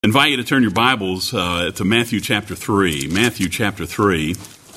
I invite you to turn your Bibles to Matthew chapter 3. Matthew chapter 3.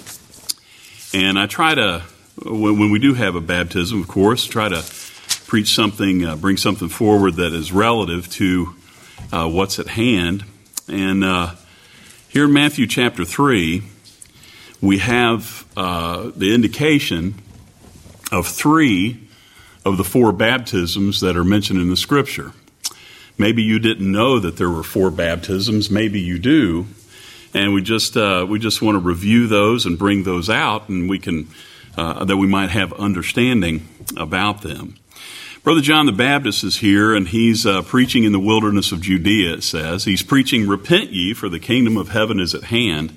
And I try to, when we do have a baptism, of course, try to preach something, bring something forward that is relative to what's at hand. And here in Matthew chapter 3, we have the indication of 3 of the 4 baptisms that are mentioned in the Scripture. Maybe you didn't know that there were 4 baptisms. Maybe you do, and we just want to review those and bring those out, and we can that we might have understanding about them. Brother John the Baptist is here, and he's preaching in the wilderness of Judea. It says he's preaching, "Repent ye, for the kingdom of heaven is at hand."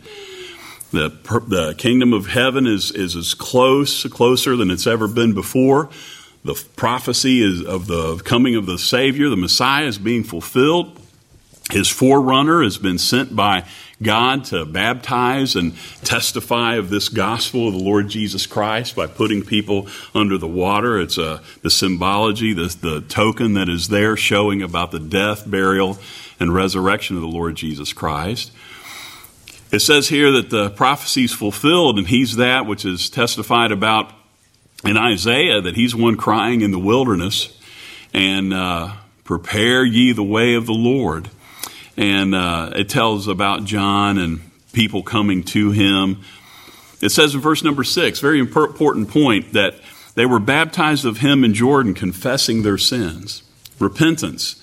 The kingdom of heaven is as closer than it's ever been before. The prophecy is of the coming of the Savior, the Messiah, is being fulfilled. His forerunner has been sent by God to baptize and testify of this gospel of the Lord Jesus Christ by putting people under the water. It's the symbology, the token that is there showing about the death, burial, and resurrection of the Lord Jesus Christ. It says here that the prophecy is fulfilled, and he's that which is testified about in Isaiah, that he's one crying in the wilderness, and prepare ye the way of the Lord. And it tells about John and people coming to him. It says in verse number 6, very important point, that they were baptized of him in Jordan, confessing their sins. Repentance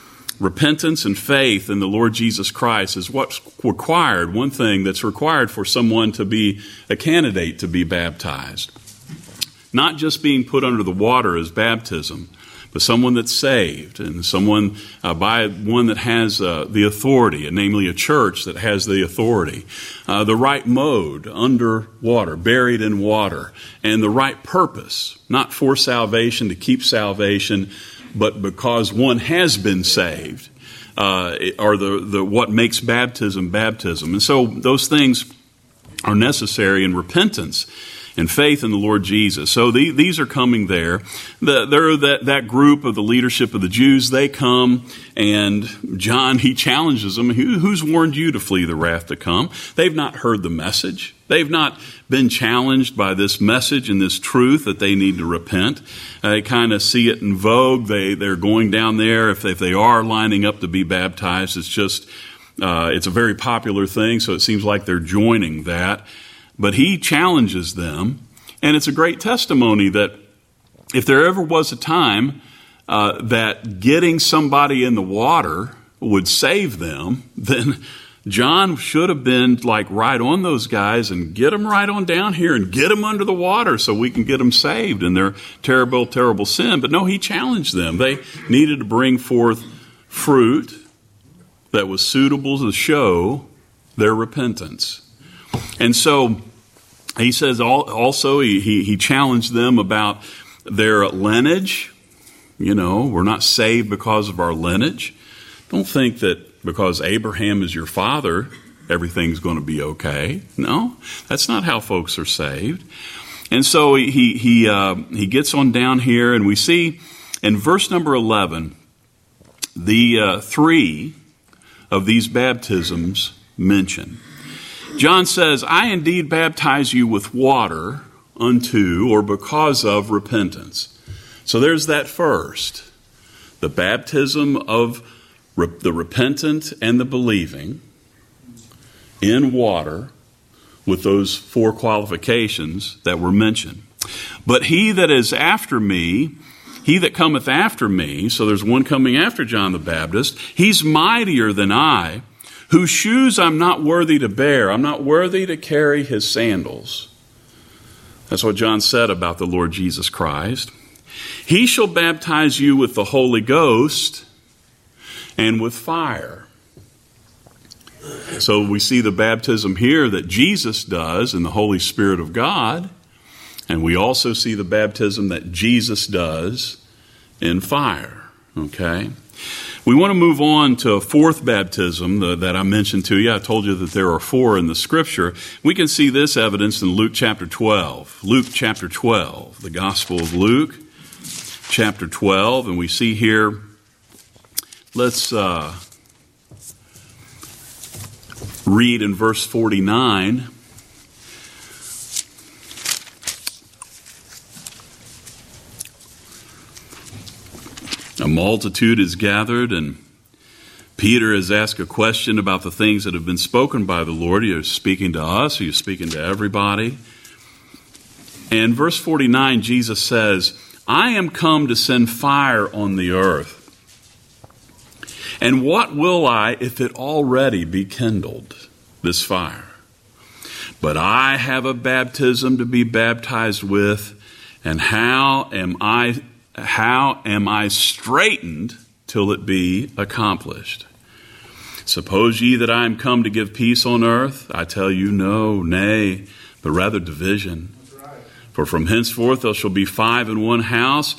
and faith in the Lord Jesus Christ is what's required, one thing that's required for someone to be a candidate to be baptized. Not just being put under the water as baptism, but someone that's saved, and someone by one that has the authority, and namely a church that has the authority. The right mode, under water, buried in water, and the right purpose, not for salvation, to keep salvation, but because one has been saved, are the what makes baptism. And so those things are necessary in repentance and faith in the Lord Jesus. So these are coming there. That group of the leadership of the Jews, they come, and John, he challenges them. Who's warned you to flee the wrath to come? They've not heard the message. They've not been challenged by this message and this truth that they need to repent. They kind of see it in vogue. They're going down there. If they are lining up to be baptized, it's just, it's a very popular thing, so it seems like they're joining that. But he challenges them, and it's a great testimony that if there ever was a time that getting somebody in the water would save them, then John should have been like right on those guys and get them right on down here and get them under the water so we can get them saved in their terrible, terrible sin. But no, he challenged them. They needed to bring forth fruit that was suitable to show their repentance. And so he says also he challenged them about their lineage. You know, we're not saved because of our lineage. Don't think that because Abraham is your father, everything's going to be okay. No, that's not how folks are saved. And so he gets on down here, and we see in verse number 11 the 3 of these baptisms mentioned. John says, "I indeed baptize you with water unto," or because of, repentance. So there's that first. The baptism of the repentant and the believing in water with those 4 qualifications that were mentioned. "But he that is after me, he that cometh after me," so there's one coming after John the Baptist, "he's mightier than I, whose shoes I'm not worthy to bear." I'm not worthy to carry his sandals. That's what John said about the Lord Jesus Christ. "He shall baptize you with the Holy Ghost and with fire." So we see the baptism here that Jesus does in the Holy Spirit of God, and we also see the baptism that Jesus does in fire. Okay? We want to move on to a 4th baptism that I mentioned to you. I told you that there are 4 in the Scripture. We can see this evidence in Luke chapter 12. Luke chapter 12, the Gospel of Luke chapter 12. And we see here, let's read in verse 49, a multitude is gathered, and Peter has asked a question about the things that have been spoken by the Lord. He is speaking to us. He is speaking to everybody. And verse 49, Jesus says, I am come to send fire on the earth. And what will I if it already be kindled, this fire? But I have a baptism to be baptized with, and how am I straitened till it be accomplished? Suppose ye that I am come to give peace on earth? I tell you, no, nay, but rather division. For from henceforth there shall be 5 in one house,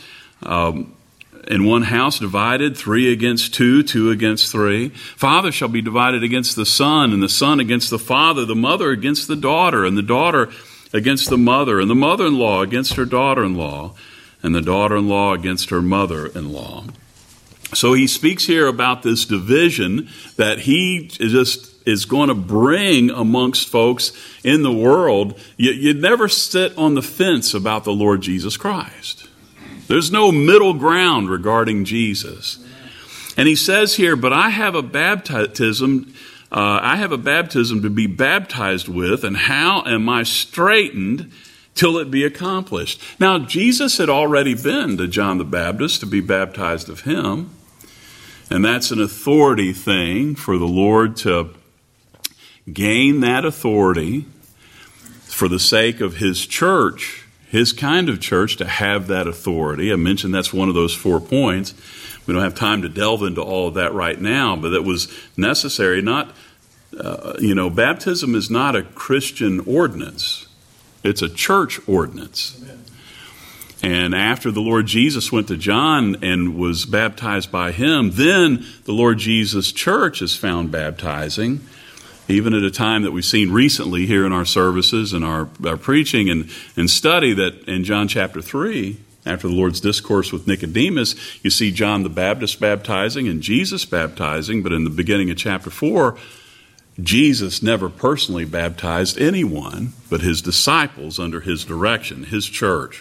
divided, 3 against 2, 2 against 3. Father shall be divided against the son, and the son against the father, the mother against the daughter, and the daughter against the mother, and the mother-in-law against her daughter-in-law, and the daughter-in-law against her mother-in-law. So he speaks here about this division that he is going to bring amongst folks in the world. You'd never sit on the fence about the Lord Jesus Christ. There's no middle ground regarding Jesus. And he says here, but I have a baptism to be baptized with, and how am I straitened till it be accomplished? Now, Jesus had already been to John the Baptist to be baptized of him. And that's an authority thing for the Lord to gain that authority for the sake of his church, his kind of church, to have that authority. I mentioned that's one of those 4 points. We don't have time to delve into all of that right now, but it was necessary. Baptism is not a Christian ordinance. It's a church ordinance. Amen. And after the Lord Jesus went to John and was baptized by him, then the Lord Jesus' church is found baptizing, even at a time that we've seen recently here in our services and our preaching and study, that in John chapter 3, after the Lord's discourse with Nicodemus, you see John the Baptist baptizing and Jesus baptizing, but in the beginning of chapter 4, Jesus never personally baptized anyone but his disciples under his direction, his church.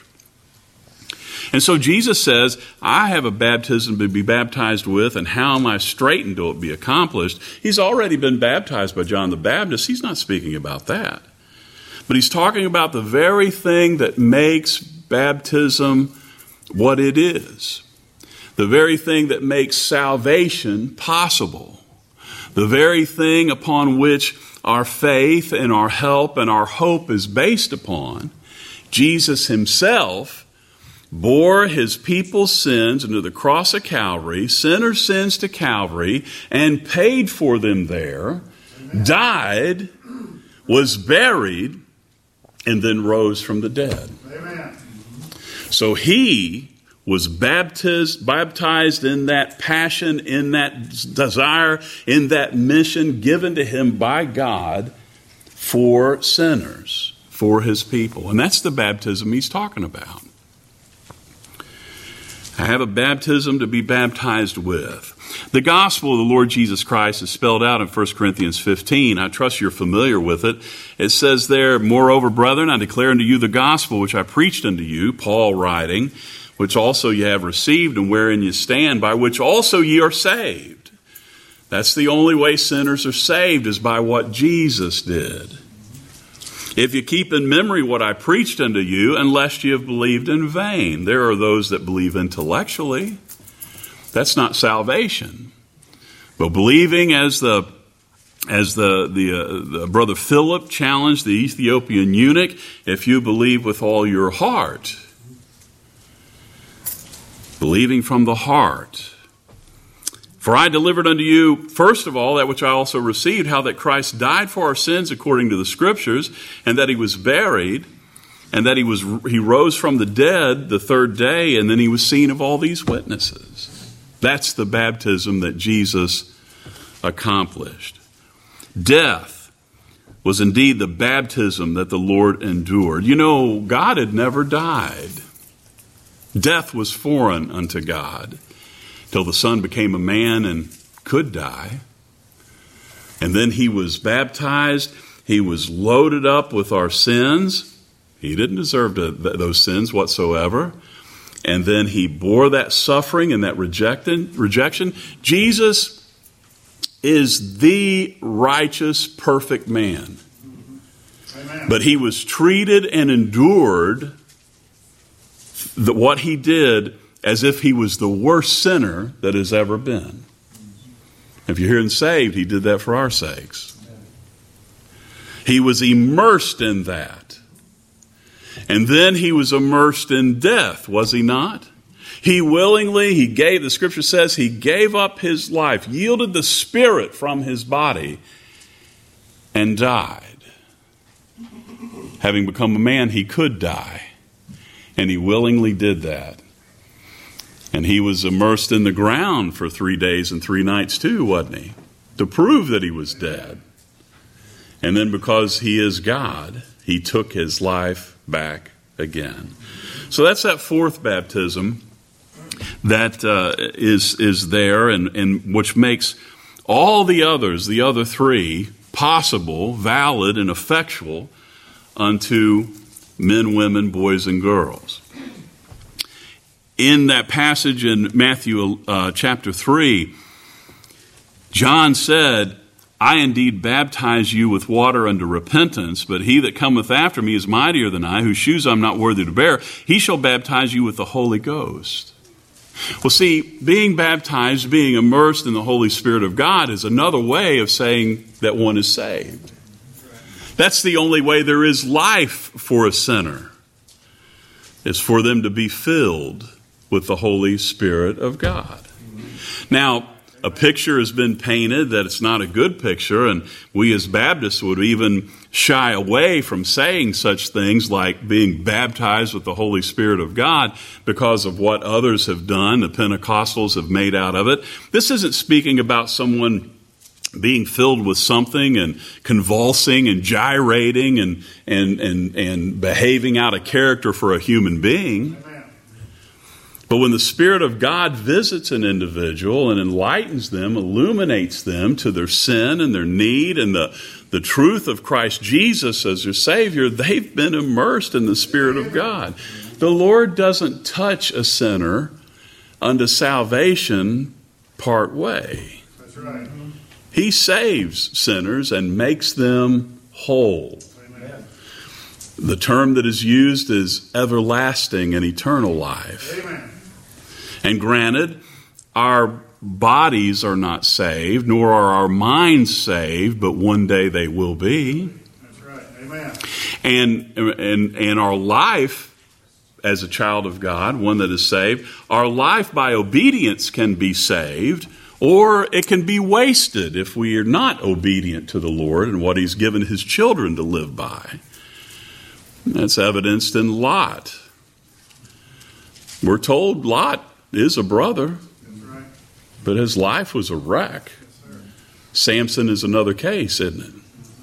And so Jesus says, I have a baptism to be baptized with, and how am I straitened till it be accomplished? He's already been baptized by John the Baptist. He's not speaking about that. But he's talking about the very thing that makes baptism what it is. The very thing that makes salvation possible. The very thing upon which our faith and our help and our hope is based upon. Jesus himself bore his people's sins into the cross of Calvary, sinners' sins to Calvary, and paid for them there, died, was buried, and then rose from the dead. Amen. So he was baptized in that passion, in that desire, in that mission given to him by God for sinners, for his people. And that's the baptism he's talking about. I have a baptism to be baptized with. The gospel of the Lord Jesus Christ is spelled out in 1 Corinthians 15. I trust you're familiar with it. It says there, moreover, brethren, I declare unto you the gospel which I preached unto you, Paul writing, which also ye have received and wherein ye stand, by which also ye are saved. That's the only way sinners are saved, is by what Jesus did. If you keep in memory what I preached unto you, unless you have believed in vain. There are those that believe intellectually. That's not salvation. But believing, as the brother Philip challenged the Ethiopian eunuch, if you believe with all your heart, believing from the heart. For I delivered unto you, first of all, that which I also received, how that Christ died for our sins according to the Scriptures, and that he was buried, and that he rose from the dead the third day, and then he was seen of all these witnesses. That's the baptism that Jesus accomplished. Death was indeed the baptism that the Lord endured. You know, God had never died. Death was foreign unto God, till the Son became a man and could die. And then he was baptized. He was loaded up with our sins. He didn't deserve those sins whatsoever. And then he bore that suffering and that rejection. Jesus is the righteous, perfect man. Amen. But he was treated and endured what he did as if he was the worst sinner that has ever been. If you're hearing saved, he did that for our sakes. He was immersed in that. And then he was immersed in death, was he not? The scripture says, he gave up his life, yielded the spirit from his body, and died. Having become a man, he could die. And he willingly did that. And he was immersed in the ground for 3 days and 3 nights too, wasn't he? To prove that he was dead. And then because he is God, he took his life back again. So that's that fourth baptism that is there, and which makes all the others, the other three, possible, valid, and effectual unto men, women, boys, and girls. In that passage in Matthew chapter 3, John said, I indeed baptize you with water unto repentance, but he that cometh after me is mightier than I, whose shoes I'm not worthy to bear. He shall baptize you with the Holy Ghost. Well, see, being baptized, being immersed in the Holy Spirit of God is another way of saying that one is saved. That's the only way there is life for a sinner, is for them to be filled with the Holy Spirit of God. Now, a picture has been painted that it's not a good picture, and we as Baptists would even shy away from saying such things like being baptized with the Holy Spirit of God because of what others have done, the Pentecostals have made out of it. This isn't speaking about someone being filled with something and convulsing and gyrating and behaving out of character for a human being. But when the Spirit of God visits an individual and enlightens them, illuminates them to their sin and their need and the truth of Christ Jesus as their Savior, they've been immersed in the Spirit of God. The Lord doesn't touch a sinner unto salvation part way. That's right. He saves sinners and makes them whole. Amen. The term that is used is everlasting and eternal life. Amen. And granted, our bodies are not saved, nor are our minds saved, but one day they will be. That's right. Amen. And our life as a child of God, one that is saved, our life by obedience can be saved, or it can be wasted if we are not obedient to the Lord and what He's given His children to live by. That's evidenced in Lot. We're told Lot is a brother, but his life was a wreck. Samson is another case, isn't it?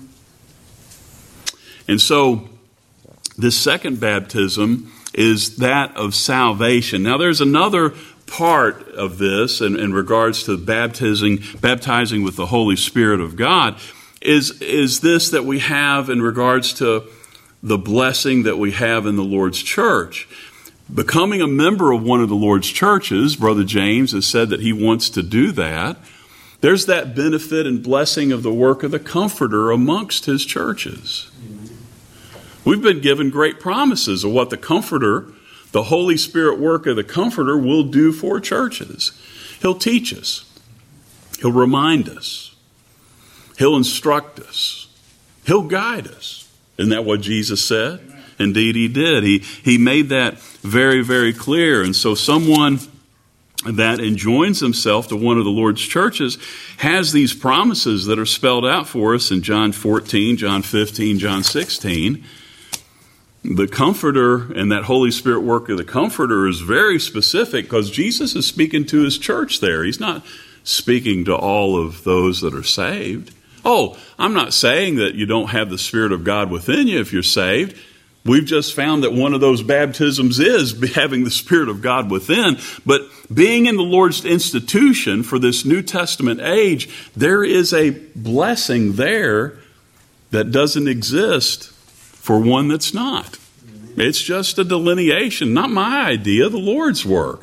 And so this second baptism is that of salvation. Now there's another part of this in regards to baptizing with the Holy Spirit of God is this that we have in regards to the blessing that we have in the Lord's church. Becoming a member of one of the Lord's churches, Brother James has said that he wants to do that. There's that benefit and blessing of the work of the Comforter amongst his churches. We've been given great promises of what the Comforter, the Holy Spirit work of the Comforter, will do for churches. He'll teach us. He'll remind us. He'll instruct us. He'll guide us. Isn't that what Jesus said? Amen. Indeed, he did. He made that very, very clear. And so someone that enjoins himself to one of the Lord's churches has these promises that are spelled out for us in John 14, John 15, John 16. The Comforter and that Holy Spirit work of the Comforter is very specific because Jesus is speaking to his church there. He's not speaking to all of those that are saved. Oh, I'm not saying that you don't have the Spirit of God within you if you're saved. We've just found that one of those baptisms is having the Spirit of God within. But being in the Lord's institution for this New Testament age, there is a blessing there that doesn't exist for one that's not. It's just a delineation, not my idea, the Lord's work.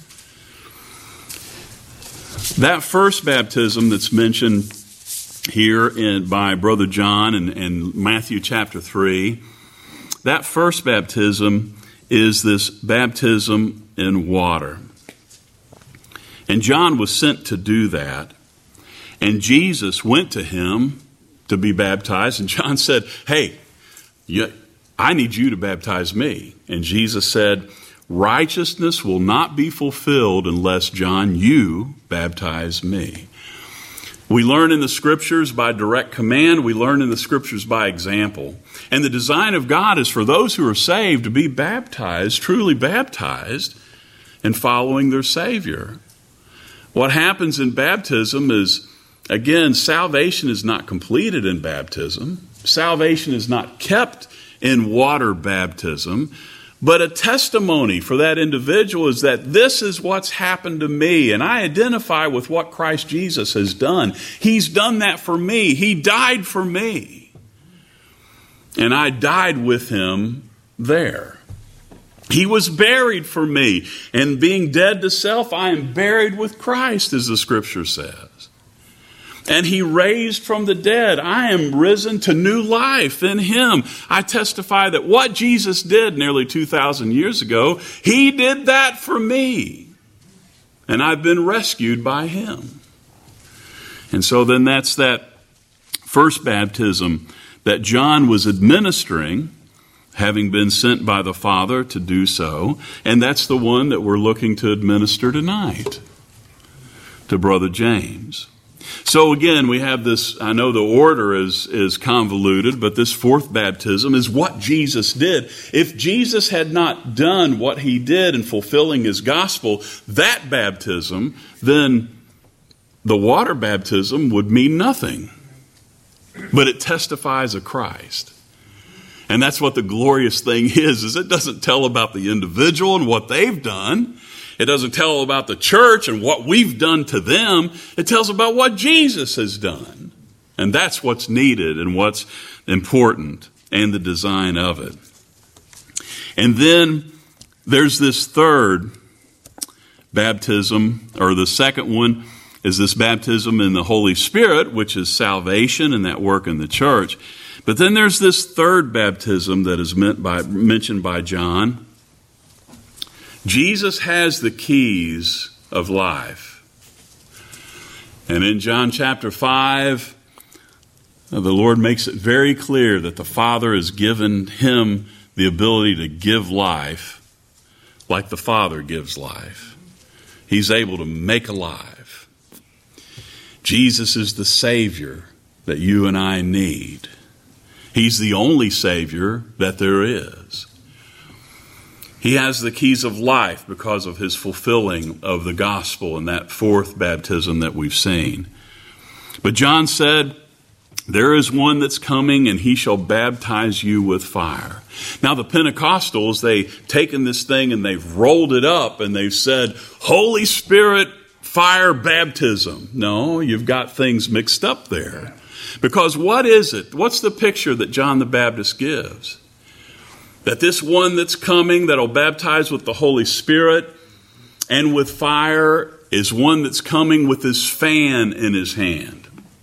That first baptism that's mentioned here by Brother John in Matthew chapter 3, that first baptism is this baptism in water. And John was sent to do that. And Jesus went to him to be baptized. And John said, hey, I need you to baptize me. And Jesus said, righteousness will not be fulfilled unless, John, you baptize me. We learn in the Scriptures by direct command. We learn in the Scriptures by example. And the design of God is for those who are saved to be baptized, truly baptized, and following their Savior. What happens in baptism is, again, salvation is not completed in baptism. Salvation is not kept in water baptism. But a testimony for that individual is that this is what's happened to me, and I identify with what Christ Jesus has done. He's done that for me. He died for me. And I died with him there. He was buried for me. And being dead to self, I am buried with Christ, as the Scripture says. And he raised from the dead. I am risen to new life in him. I testify that what Jesus did nearly 2,000 years ago, he did that for me. And I've been rescued by him. And so then that's that first baptism that John was administering, having been sent by the Father to do so. And that's the one that we're looking to administer tonight to Brother James. So again, we have this, I know the order is convoluted, but this fourth baptism is what Jesus did. If Jesus had not done what he did in fulfilling his gospel, that baptism, then the water baptism would mean nothing. But it testifies of Christ. And that's what the glorious thing is it doesn't tell about the individual and what they've done. It doesn't tell about the church and what we've done to them. It tells about what Jesus has done. And that's what's needed and what's important and the design of it. And then there's this third baptism, or the second one is this baptism in the Holy Spirit, which is salvation and that work in the church. But then there's this third baptism that is mentioned by John. Jesus has the keys of life. And in John chapter 5, the Lord makes it very clear that the Father has given him the ability to give life like the Father gives life. He's able to make alive. Jesus is the Savior that you and I need. He's the only Savior that there is. He has the keys of life because of his fulfilling of the gospel in that fourth baptism that we've seen. But John said, there is one that's coming and he shall baptize you with fire. Now the Pentecostals, they've taken this thing and they've rolled it up and they've said, Holy Spirit, fire baptism. No, you've got things mixed up there. Because what is it? What's the picture that John the Baptist gives? That this one that's coming, that'll baptize with the Holy Spirit and with fire, is one that's coming with his fan in his hand.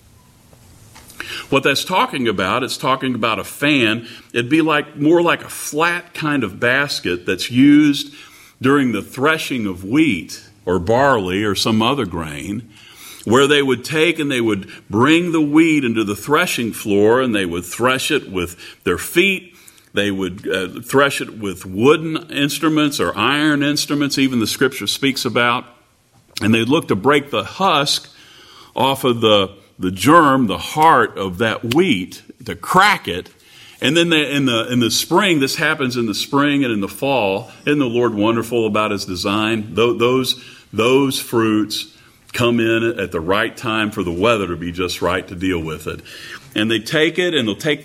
What that's talking about, it's talking about a fan. It'd be more like a flat kind of basket that's used during the threshing of wheat or barley or some other grain, where they would take and they would bring the wheat into the threshing floor and they would thresh it with their feet. They would thresh it with wooden instruments or iron instruments, even the Scripture speaks about. And they'd look to break the husk off of the germ, the heart of that wheat, to crack it. And then in the spring, this happens in the spring and in the fall. Isn't the Lord wonderful about his design? Those fruits come in at the right time for the weather to be just right to deal with it. And they take it and they'll take that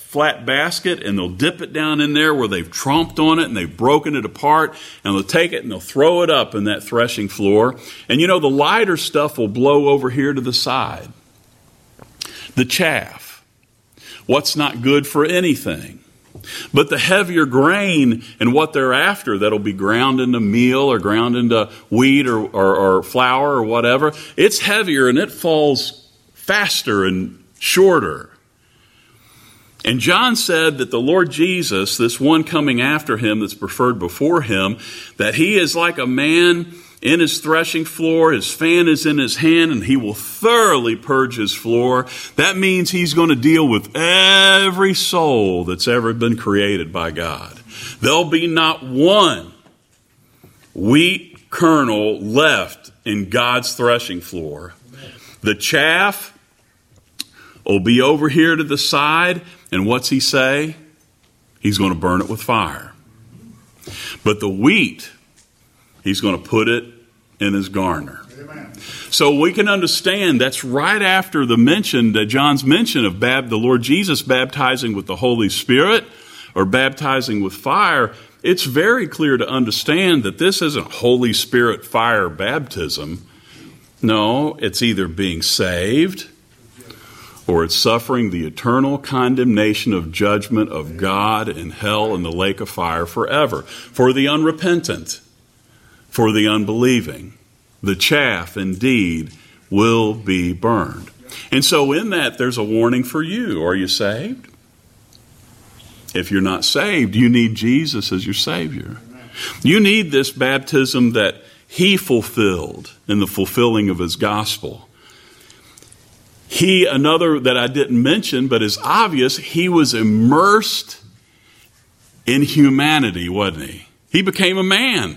flat basket and they'll dip it down in there where they've tromped on it and they've broken it apart, and they'll take it and they'll throw it up in that threshing floor. And the lighter stuff will blow over here to the side. The chaff, what's not good for anything. But the heavier grain and what they're after, that'll be ground into meal or ground into wheat or flour or whatever, it's heavier and it falls faster and shorter. And John said that the Lord Jesus, this one coming after him that's preferred before him, that he is like a man in his threshing floor, his fan is in his hand, and he will thoroughly purge his floor. That means he's going to deal with every soul that's ever been created by God. There'll be not one wheat kernel left in God's threshing floor. The chaff will be over here to the side, and what's he say? He's going to burn it with fire. But the wheat, he's going to put it in his garner. Amen. So we can understand that's right after the mention, that John's mention of the Lord Jesus baptizing with the Holy Spirit or baptizing with fire. It's very clear to understand that this isn't Holy Spirit fire baptism. No, it's either being saved or it's suffering the eternal condemnation of judgment of God in hell and the lake of fire forever. For the unrepentant, for the unbelieving, the chaff indeed will be burned. And so in that, there's a warning for you. Are you saved? If you're not saved, you need Jesus as your Savior. You need this baptism that he fulfilled in the fulfilling of his gospel. Another that I didn't mention, but is obvious, he was immersed in humanity, wasn't he? He became a man.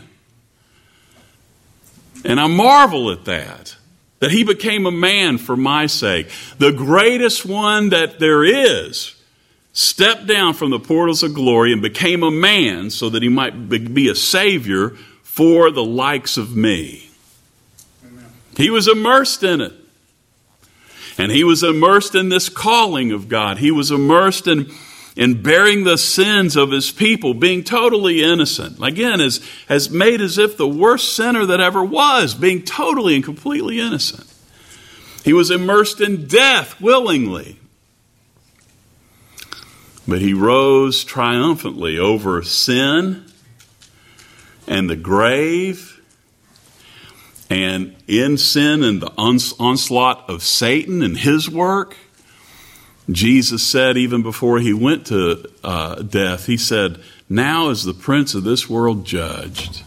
And I marvel at that he became a man for my sake. The greatest one that there is stepped down from the portals of glory and became a man so that he might be a Savior for the likes of me. Amen. He was immersed in it. And he was immersed in this calling of God. He was immersed in bearing the sins of his people, being totally innocent. Again, as made as if the worst sinner that ever was, being totally and completely innocent. He was immersed in death willingly. But he rose triumphantly over sin and the grave, and in sin and the onslaught of Satan and his work. Jesus said, even before he went to death, he said, "Now is the prince of this world judged."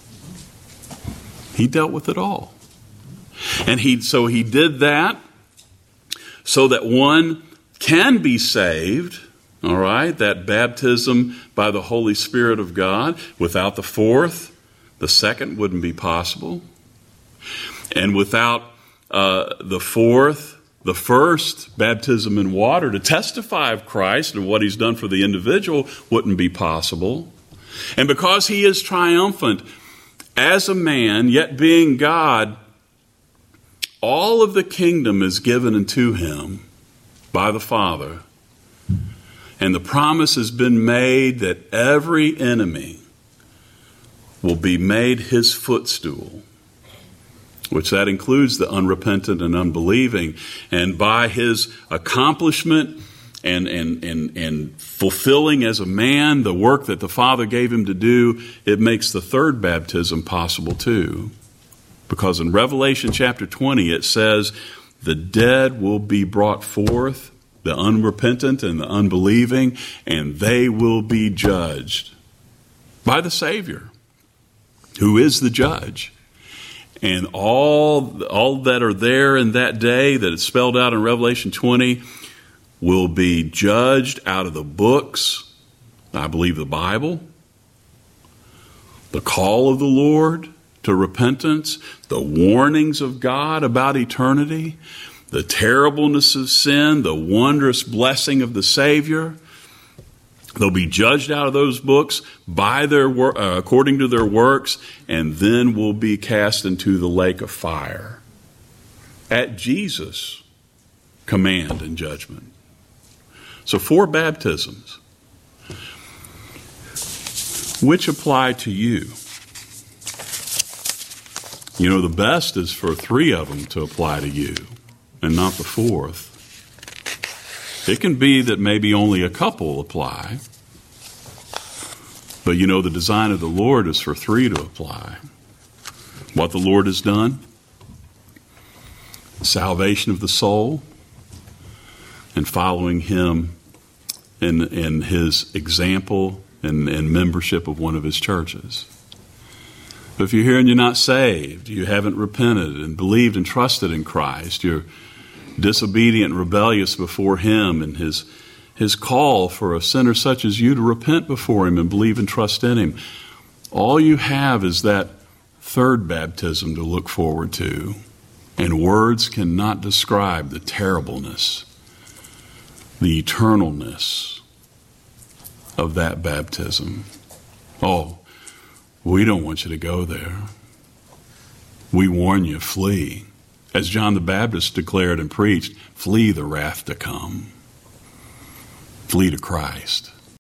He dealt with it all. And so he did that so that one can be saved. All right, that baptism by the Holy Spirit of God. Without the fourth, the second wouldn't be possible. And without the first, baptism in water, to testify of Christ and what he's done for the individual wouldn't be possible. And because he is triumphant as a man, yet being God, all of the kingdom is given unto him by the Father. And the promise has been made that every enemy will be made his footstool, which that includes the unrepentant and unbelieving. And by his accomplishment and fulfilling as a man the work that the Father gave him to do, it makes the third baptism possible too. Because in Revelation chapter 20 it says, the dead will be brought forth, the unrepentant and the unbelieving, and they will be judged by the Savior, who is the judge. And all that are there in that day that is spelled out in Revelation 20 will be judged out of the books, I believe the Bible, the call of the Lord to repentance, the warnings of God about eternity, the terribleness of sin, the wondrous blessing of the Savior. They'll be judged out of those books by according to their works, and then will be cast into the lake of fire at Jesus' command and judgment. So 4 baptisms. Which apply to you? You know, the best is for 3 of them to apply to you and not the 4th. It can be that maybe only a couple apply. But you know, the design of the Lord is for 3 to apply. What the Lord has done, salvation of the soul, and following Him in His example and membership of one of His churches. But if you're here and you're not saved, you haven't repented and believed and trusted in Christ, you're disobedient and rebellious before Him and His call for a sinner such as you to repent before Him and believe and trust in Him, all you have is that 3rd baptism to look forward to. And words cannot describe the terribleness, the eternalness of that baptism. Oh, we don't want you to go there. We warn you, flee. As John the Baptist declared and preached, flee the wrath to come. Flee to Christ.